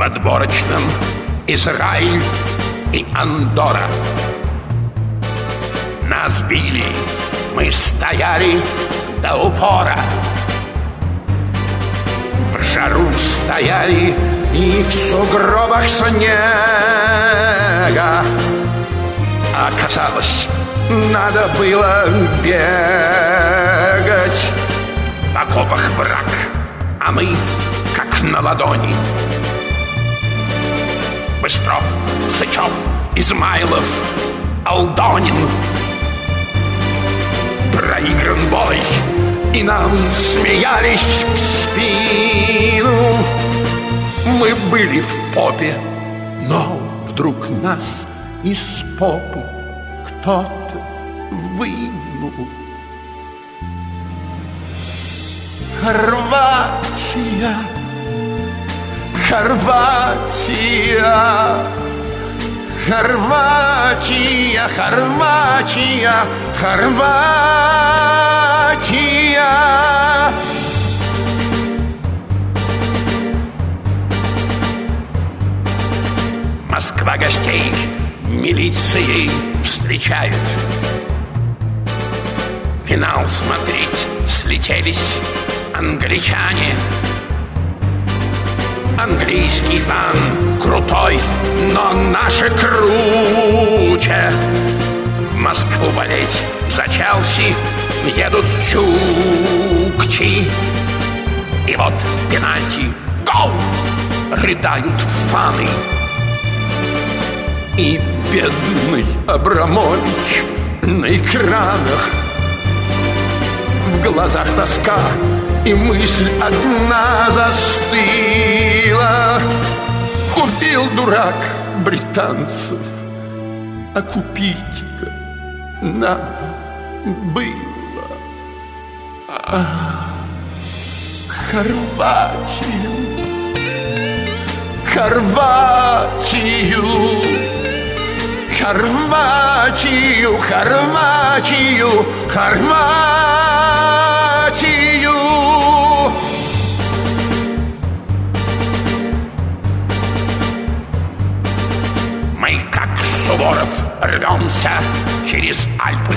отборочном Израиль и Андорра. Нас били, мы стояли до упора. В жару стояли и в сугробах снега. Оказалось, надо было бегать. В окопах враг, а мы как на ладони. Быстров, Сычев, Измайлов, Алдонин. Проигран бой, и нам смеялись в спину. Мы были в попе, но вдруг нас из попы кто-то вынул. Хорватия, Хорватия, Хорватия, Хорватия, Хорватия. Москва гостей милицией встречают. Финал смотреть слетелись англичане. Английский фан крутой, но наши круче. В Москву болеть за Челси едут чукчи. И вот пенальти, гол! Рыдают фаны. И бедный Абрамович на экранах. В глазах тоска, и мысль одна застыла. Купил дурак британцев, а купить-то надо было. Хорватию, Хорватию, Хорватию, Хорватию, Хорватию. Мы, как Суворов, рвемся через Альпы.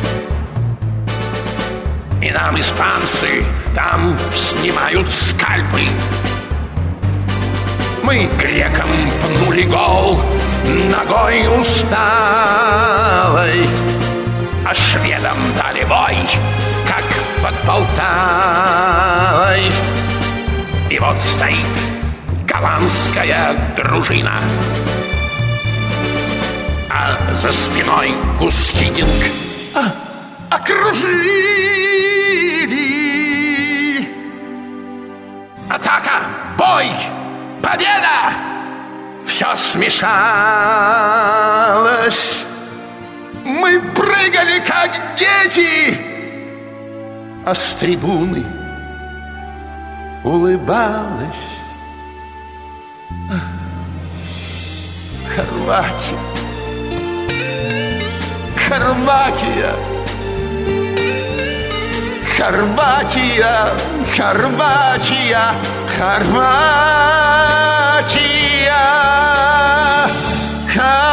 И нам испанцы там снимают скальпы. Мы грекам пнули гол ногой усталой, а шведам дали бой, как под Полтавой. И вот стоит голландская дружина, а за спиной Гускидинг окружили. Атака, бой, победа! Все смешалось. Мы прыгали, как дети, а с трибуны улыбалась Хорватия, Хорватия, Хорватия, Хорватия, Хорватия.